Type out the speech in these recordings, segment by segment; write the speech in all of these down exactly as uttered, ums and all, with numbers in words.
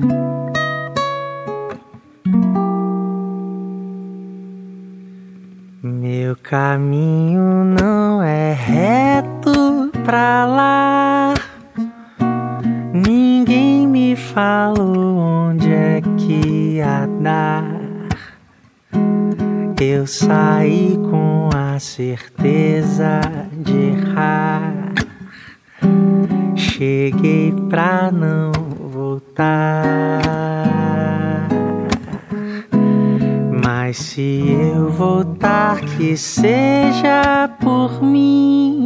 Meu caminho não é reto pra lá. Ninguém me falou onde é que ia dar. Eu saí com a certeza de errar. Cheguei pra não voltar. Mas se eu voltar, que seja por mim.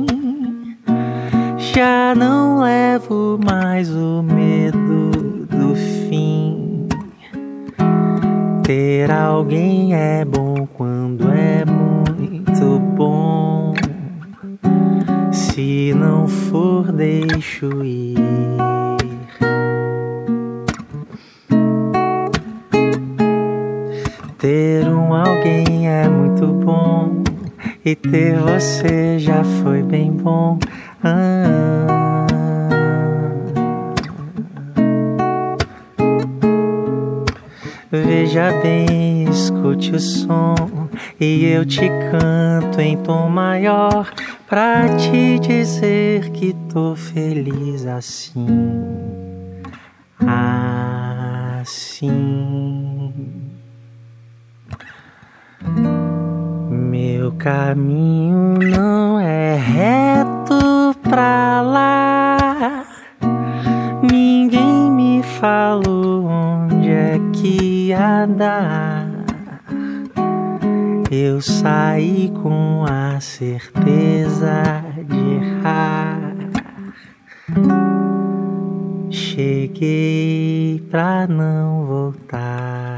Já não levo mais o medo do fim. Ter alguém é bom quando é muito bom. Se não for, deixo ir. Ter um alguém é muito bom. E ter você já foi bem bom. Ah. Veja bem, escute o som. E eu te canto em tom maior, pra te dizer que tô feliz assim. Assim. Meu caminho não é reto pra lá. Ninguém me falou onde é que ia dar. Eu saí com a certeza de errar. Cheguei pra não voltar.